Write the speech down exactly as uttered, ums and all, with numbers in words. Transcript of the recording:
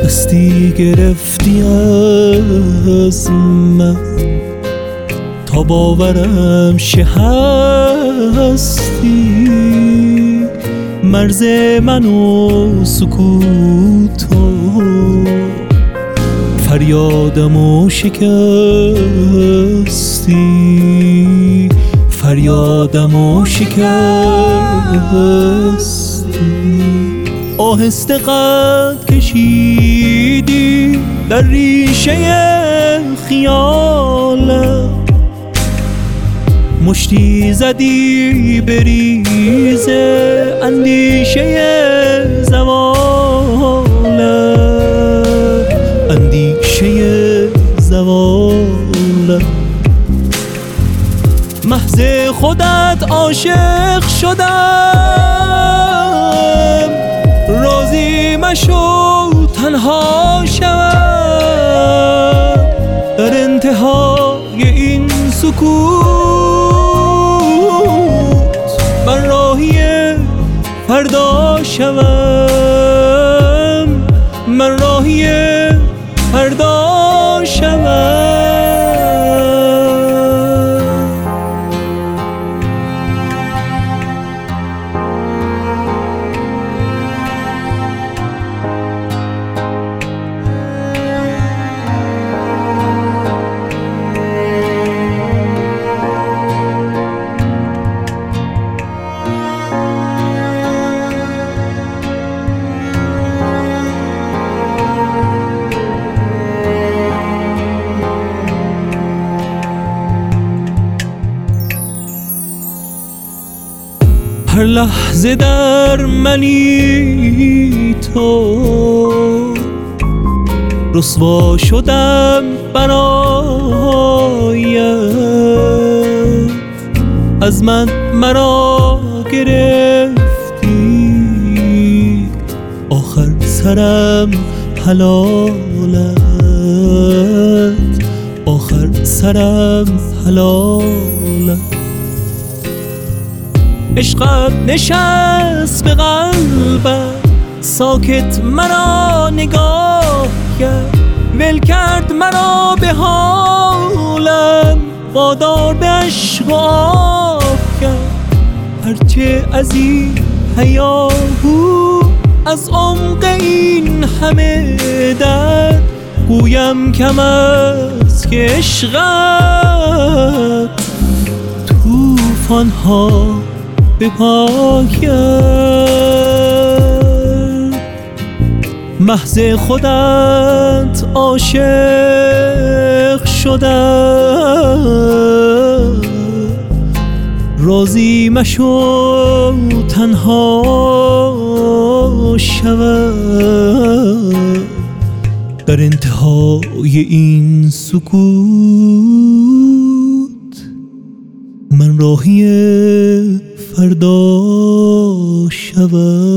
دستی گرفتی از من تا باورم شه هستی، مرز من و سکوت و فریادم و شکستی، فریادم و شکستی. آهسته قد کشیدی در ریشه خیالم، مشتی زدی بریز اندیشه زوالم، اندیشه زوالم. محض خودت عاشق شدم، راضی مشو تنها شوم در انتهای این سکوت. من راهی فردا شوم، من راهی فردا شوم. هر لحظه در منی تو، رسوا شدم برایت، از من مرا گرفتی، آخر سرم حلالت، آخر سرم حلالت. عشقت نشست به قلبم، ساکت مرا نگاه کرد، ول کرد مرا به حالم، وادار به عشق و آب کرد. هرچه از این هیاهو از عمق این همه درد، گویم کم است که عشقت طوفان‌ها به پایم. محض خودت عاشق شدم، راضی مشو تنها شوم در انتهای این سکوت. من راهی فردا شوم.